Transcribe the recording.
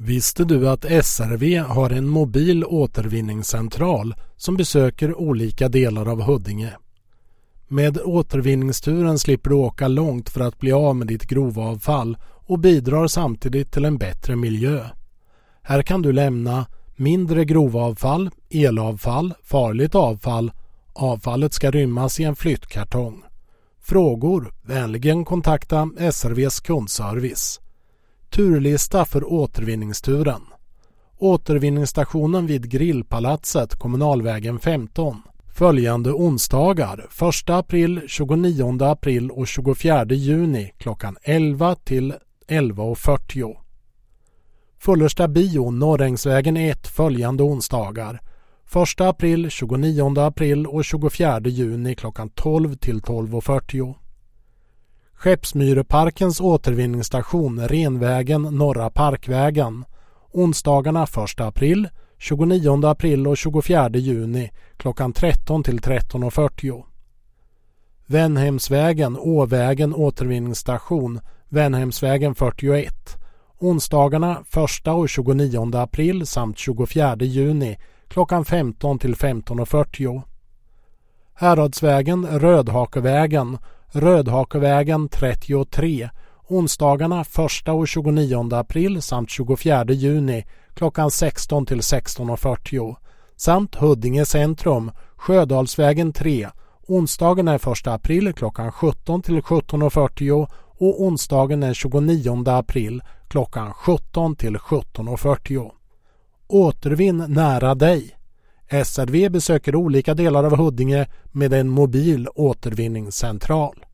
Visste du att SRV har en mobil återvinningscentral som besöker olika delar av Huddinge? Med återvinningsturen slipper du åka långt för att bli av med ditt grovavfall och bidrar samtidigt till en bättre miljö. Här kan du lämna mindre grovavfall, elavfall, farligt avfall. Avfallet ska rymmas i en flyttkartong. Frågor? Vänligen kontakta SRVs kundservice. Turlista för återvinningsturen. Återvinningsstationen vid Grillpalatset, Kommunalvägen 15. Följande onsdagar, 1 april, 29 april och 24 juni klockan 11 till 11.40. Fullersta bio, Norrängsvägen 1 följande onsdagar, 1 april, 29 april och 24 juni klockan 12 till 12.40. Skeppsmyreparkens återvinningsstation Renvägen, Norra Parkvägen. Onsdagarna 1 april, 29 april och 24 juni klockan 13 till 13.40. Vänhemsvägen, Åvägen återvinningsstation, Vänhemsvägen 41. Onsdagarna 1 och 29 april samt 24 juni klockan 15 till 15.40. Häradsvägen, Rödhakevägen, Rödhakevägen 33. Onsdagarna 1 och 29 april samt 24 juni klockan 16 till 16.40. Samt Huddinge centrum, Sjödalsvägen 3. Onsdagen är 1 april klockan 17 till 17.40 och onsdagen är 29 april klockan 17 till 17.40. Återvinn nära dig. SRV besöker olika delar av Huddinge med en mobil återvinningscentral.